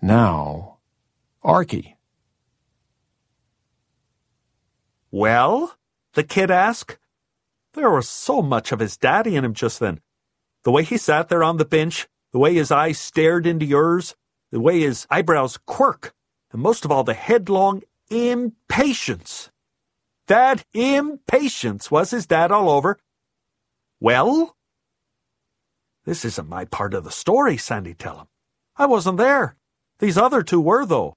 Now, Arky. "Well?" the kid asked. There was so much of his daddy in him just then. The way he sat there on the bench, the way his eyes stared into yours, the way his eyebrows quirked, and most of all the headlong impatience. That impatience was his dad all over. "Well?" "This isn't my part of the story," Sandy tell him. "I wasn't there. These other two were, though."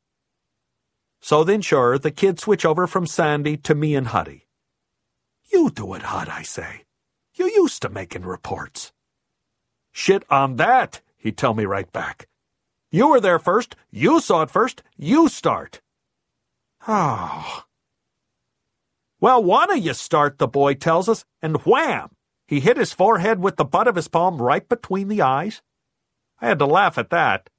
So then, sure, the kid switch over from Sandy to me and Huddy. "You do it, Hud," I say. "You used to making reports." "Shit on that," he tell me right back. "You were there first. You saw it first. You start." Oh. "Well, one of you start," the boy tells us, and wham! He hit his forehead with the butt of his palm right between the eyes. I had to laugh at that.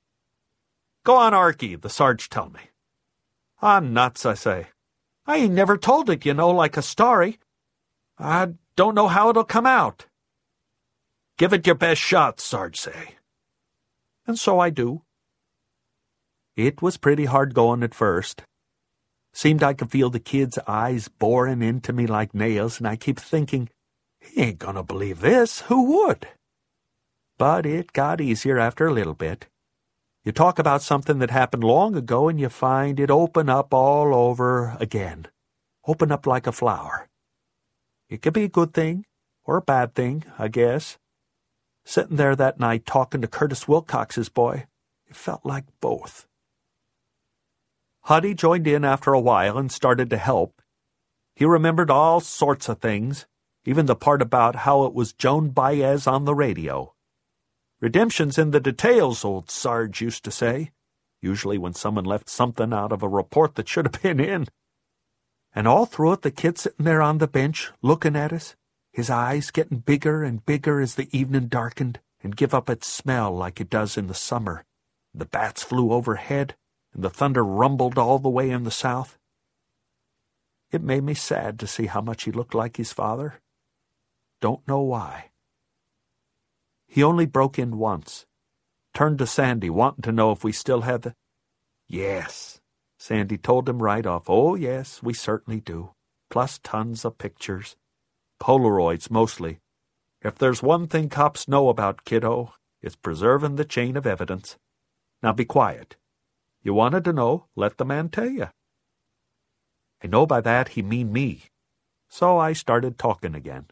"Go on, Arky," the sarge tell me. "Ah, nuts," I say. "I ain't never told it, like a story. I don't know how it'll come out." "Give it your best shot," Sarge say. And so I do. It was pretty hard going at first. Seemed I could feel the kid's eyes boring into me like nails, and I keep thinking, he ain't gonna believe this. Who would? But it got easier after a little bit. You talk about something that happened long ago, and you find it open up all over again. Open up like a flower. It could be a good thing, or a bad thing, I guess. Sitting there that night talking to Curtis Wilcox's boy, it felt like both. Huddy joined in after a while and started to help. He remembered all sorts of things, even the part about how it was Joan Baez on the radio. "Redemption's in the details," old Sarge used to say, usually when someone left something out of a report that should have been in. And all through it, the kid sitting there on the bench, looking at us, his eyes getting bigger and bigger as the evening darkened and give up its smell like it does in the summer. The bats flew overhead, and the thunder rumbled all the way in the south. It made me sad to see how much he looked like his father. Don't know why. He only broke in once, turned to Sandy, wanting to know if we still had the... Yes, Sandy told him right off. Oh, yes, we certainly do. Plus tons of pictures. Polaroids, mostly. If there's one thing cops know about, kiddo, it's preserving the chain of evidence. Now be quiet. You wanted to know, let the man tell you. I know by that he mean me. So I started talking again.